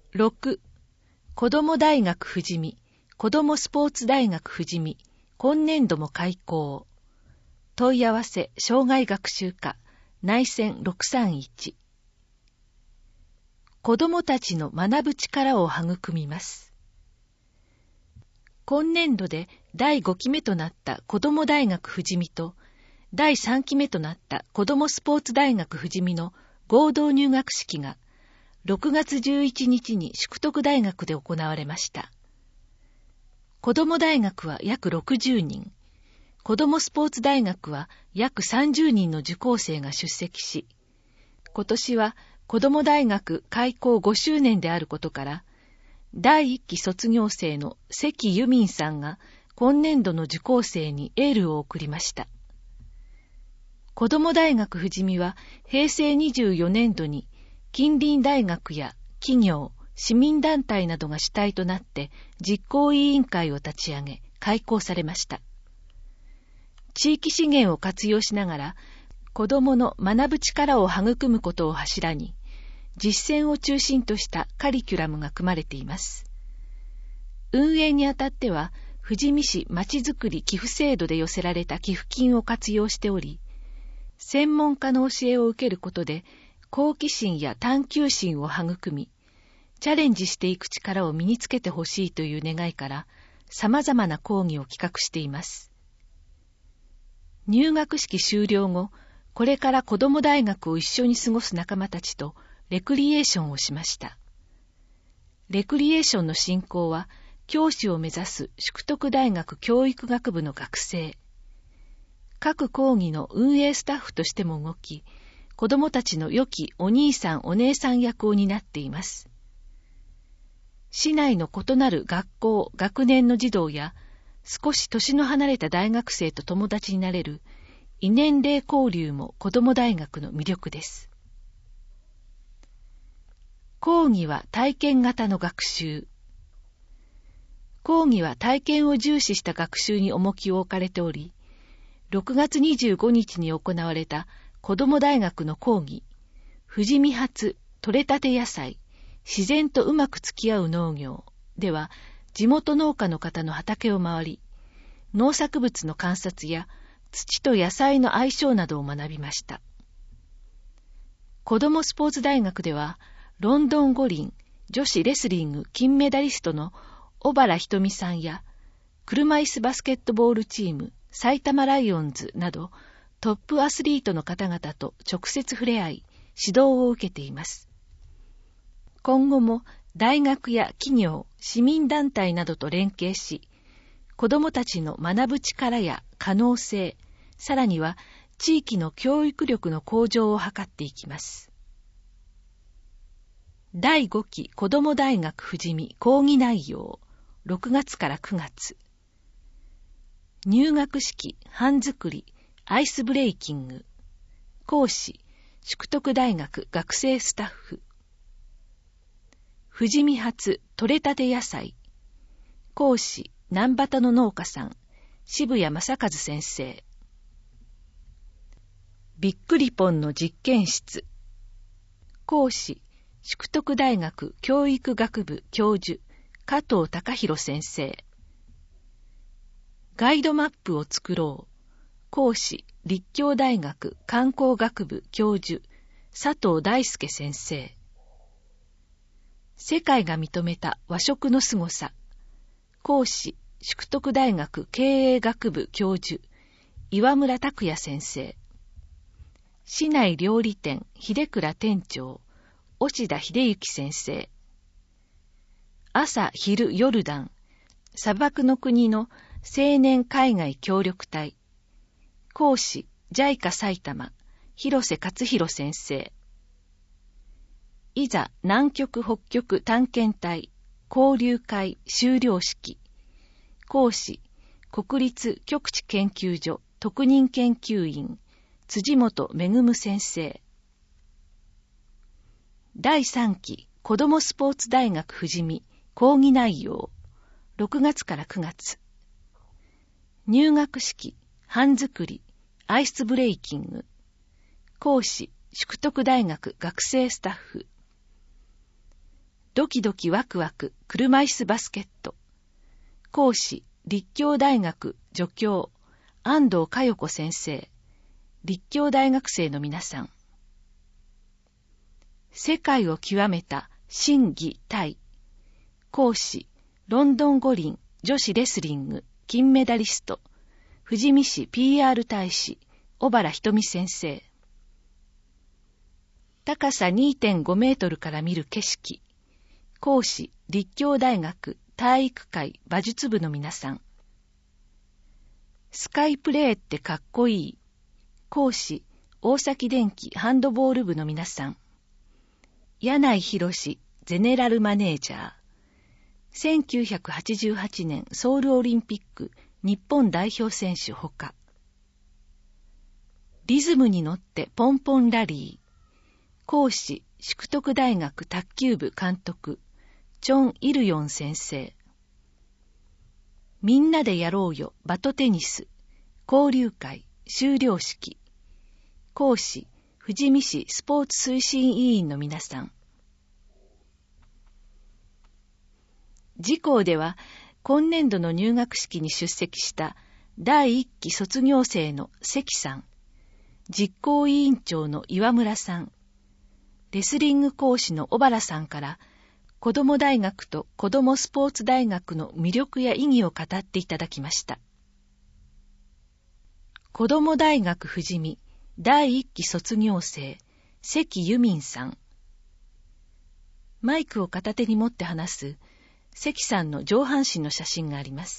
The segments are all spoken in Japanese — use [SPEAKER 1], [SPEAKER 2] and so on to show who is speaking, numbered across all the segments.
[SPEAKER 1] 6、子ども大学富士見、子どもスポーツ大学富士見、今年度も開校。問い合わせ、障害学習課、内線631。子どもたちの学ぶ力を育みます。今年度で第5期目となった子ども大学富士見と、第3期目となった子どもスポーツ大学富士見の合同入学式が、6月11日に淑徳大学で行われました。子ども大学は約60人、子どもスポーツ大学は約30人の受講生が出席し、今年は子ども大学開校5周年であることから、第1期卒業生の関由民さんが今年度の受講生にエールを送りました。子ども大学富士見は平成24年度に近隣大学や企業、市民団体などが主体となって実行委員会を立ち上げ開校されました。地域資源を活用しながら子どもの学ぶ力を育むことを柱に実践を中心としたカリキュラムが組まれています。運営にあたっては富士見市まちづくり寄付制度で寄せられた寄付金を活用しており、専門家の教えを受けることで好奇心や探求心を育み、チャレンジしていく力を身につけてほしいという願いから様々な講義を企画しています。入学式終了後、これから子ども大学を一緒に過ごす仲間たちとレクリエーションをしました。レクリエーションの進行は教師を目指す淑徳大学教育学部の学生、各講義の運営スタッフとしても動き、子どもたちの良きお兄さんお姉さん役を担っています。市内の異なる学校、学年の児童や少し年の離れた大学生と友達になれる異年齢交流も子ども大学の魅力です。講義は体験型の学習。講義は体験を重視した学習に重きを置かれており、6月25日に行われた子ども大学の講義、富士見発取れたて野菜、自然とうまく付き合う農業では、地元農家の方の畑を回り、農作物の観察や土と野菜の相性などを学びました。子どもスポーツ大学では、ロンドン五輪女子レスリング金メダリストの小原ひとみさんや、車椅子バスケットボールチーム埼玉ライオンズなどトップアスリートの方々と直接触れ合い、指導を受けています。今後も大学や企業、市民団体などと連携し、子どもたちの学ぶ力や可能性、さらには地域の教育力の向上を図っていきます。第5期子ども大学富士見講義内容、6月から9月。入学式、班作り、アイスブレイキング。講師、淑徳大学学生スタッフ。富士見発取れたて野菜。講師、南畑の農家さん、渋谷正和先生。びっくりポンの実験室。講師、淑徳大学教育学部教授、加藤隆弘先生。ガイドマップを作ろう。講師、立教大学観光学部教授、佐藤大輔先生。世界が認めた和食の凄さ。講師、淑徳大学経営学部教授、岩村拓也先生。市内料理店秀倉店長、押田秀幸先生。朝昼ヨルダン、砂漠の国の青年海外協力隊。講師、JICA埼玉、広瀬勝弘先生。いざ南極北極探検隊交流会修了式。講師、国立極地研究所特任研究員辻本恵先生。第3期子どもスポーツ大学富士見講義内容、6月から9月。入学式、班作り、アイスブレイキング。講師、淑徳大学学生スタッフ。 ドキドキワクワク車椅子バスケット。講師、立教大学助教、安藤佳代子先生。立教大学生の皆さん。世界を極めた心技体。講師、ロンドン五輪女子レスリング金メダリスト、富士見市 PR 大使、小原瞳先生。高さ 2.5 メートルから見る景色。講師、立教大学体育会馬術部の皆さん。スカイプレーってかっこいい。講師、大崎電機ハンドボール部の皆さん。柳井博ゼネラルマネージャー。1988年ソウルオリンピック日本代表選手ほか。リズムに乗ってポンポンラリー。講師、淑徳大学卓球部監督、チョン・イルヨン先生。みんなでやろうよバトテニス、交流会、修了式。講師、富士見市スポーツ推進委員の皆さん。次校では、今年度の入学式に出席した第1期卒業生の関さん、実行委員長の岩村さん、レスリング講師の小原さんから、子ども大学と子どもスポーツ大学の魅力や意義を語っていただきました。子ども大学富士見第1期卒業生、関由民さん。マイクを片手に持って話す関さんの上半身の写真があります。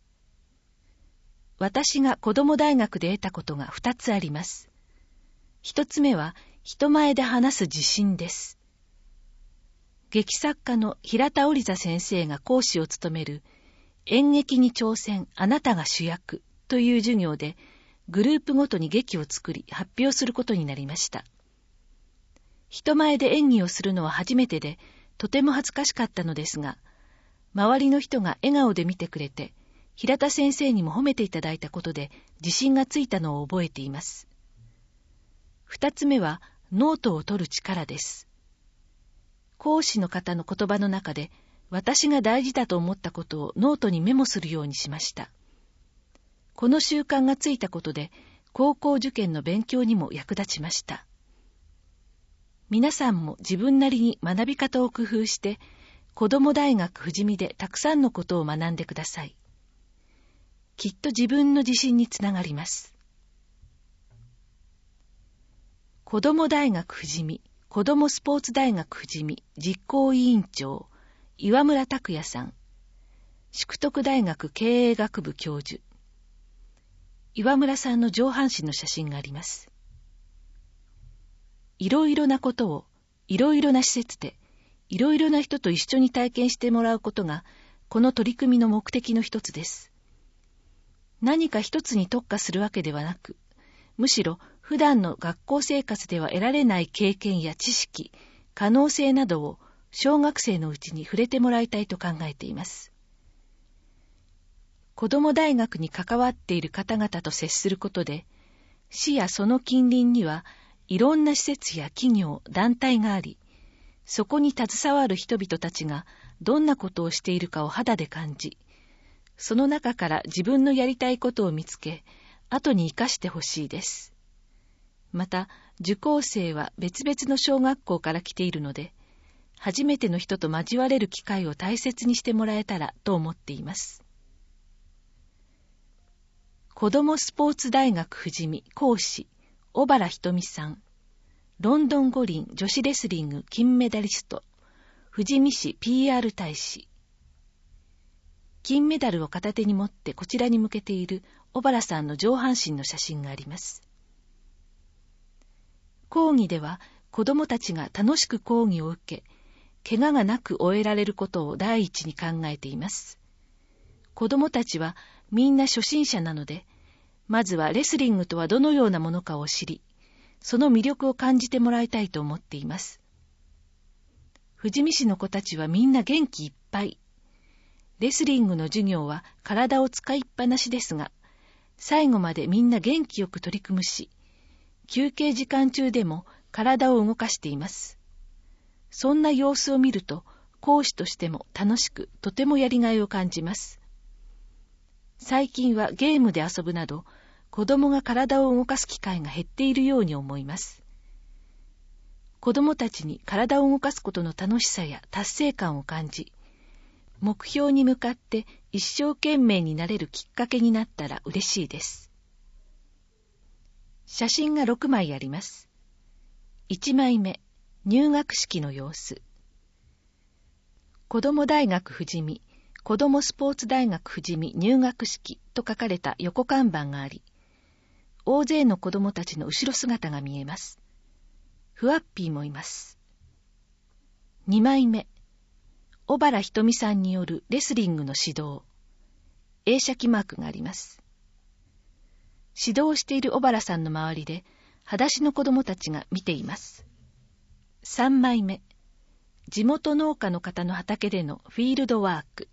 [SPEAKER 1] 私が子ども大学で得たことが2つあります。1つ目は人前で話す自信です。劇作家の平田織座先生が講師を務める演劇に挑戦あなたが主役という授業でグループごとに劇を作り発表することになりました。人前で演技をするのは初めてでとても恥ずかしかったのですが、周りの人が笑顔で見てくれて平田先生にも褒めていただいたことで自信がついたのを覚えています。2つ目はノートを取る力です。講師の方の言葉の中で私が大事だと思ったことをノートにメモするようにしました。この習慣がついたことで高校受験の勉強にも役立ちました。皆さんも自分なりに学び方を工夫して子ども大学富士見でたくさんのことを学んでください。きっと自分の自信につながります。子ども大学富士見子どもスポーツ大学富士見実行委員長岩村拓也さん、淑徳大学経営学部教授。岩村さんの上半身の写真があります。いろいろなことをいろいろな施設でいろいろな人と一緒に体験してもらうことがこの取り組みの目的の一つです。何か一つに特化するわけではなく、むしろ普段の学校生活では得られない経験や知識、可能性などを小学生のうちに触れてもらいたいと考えています。子ども大学に関わっている方々と接することで、市やその近隣にはいろんな施設や企業、団体があり、そこに携わる人々たちがどんなことをしているかを肌で感じ、その中から自分のやりたいことを見つけ、後に生かしてほしいです。また、受講生は別々の小学校から来ているので、初めての人と交われる機会を大切にしてもらえたらと思っています。子どもスポーツ大学富士見講師、小原瞳さん。ロンドン五輪女子レスリング金メダリスト、富士見市 PR 大使。金メダルを片手に持ってこちらに向けている小原さんの上半身の写真があります。講義では子どもたちが楽しく講義を受け、怪我がなく終えられることを第一に考えています。子どもたちはみんな初心者なので、まずはレスリングとはどのようなものかを知り、その魅力を感じてもらいたいと思っています。富士見市の子たちはみんな元気いっぱい。レスリングの授業は体を使いっぱなしですが、最後までみんな元気よく取り組むし、休憩時間中でも体を動かしています。そんな様子を見ると、 講師としても楽しく、とてもやりがいを感じます。最近はゲームで遊ぶなど、子供が体を動かす機会が減っているように思います。子供たちに体を動かすことの楽しさや達成感を感じ、目標に向かって一生懸命になれるきっかけになったら嬉しいです。写真が6枚あります。1枚目、入学式の様子。子ども大学富士見、子どもスポーツ大学富士見入学式と書かれた横看板があり、大勢の子どもたちの後ろ姿が見えます。ふわっぴーもいます。2枚目、小原ひとみさんによるレスリングの指導。映写機マークがあります。指導している小原さんの周りで、裸足の子どもたちが見ています。3枚目、地元農家の方の畑でのフィールドワーク。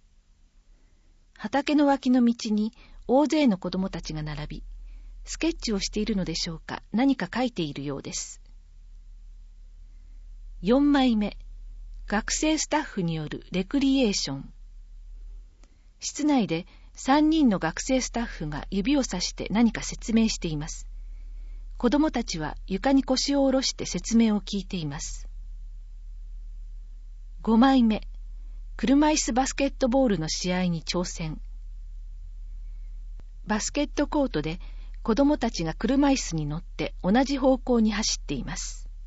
[SPEAKER 1] 畑の脇の道に大勢の子どもたちが並び、スケッチをしているのでしょうか、何か書いているようです。4枚目、学生スタッフによるレクリエーション。室内で3人の学生スタッフが指をさして何か説明しています。子どもたちは床に腰を下ろして説明を聞いています。5枚目、車椅子バスケットボールの試合に挑戦。バスケットコートで子どもたちが車椅子に乗って同じ方向に走っています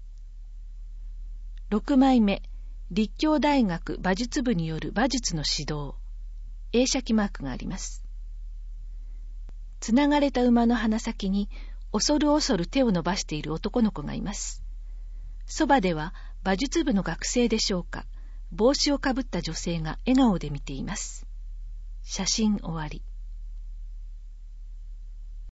[SPEAKER 1] 。6枚目、立教大学馬術部による馬術の指導。映写機マークがあります。つながれた馬の鼻先に恐る恐る手を伸ばしている男の子がいます。そばでは馬術部の学生でしょうか、帽子をかぶった女性が笑顔で見ています。写真終わり。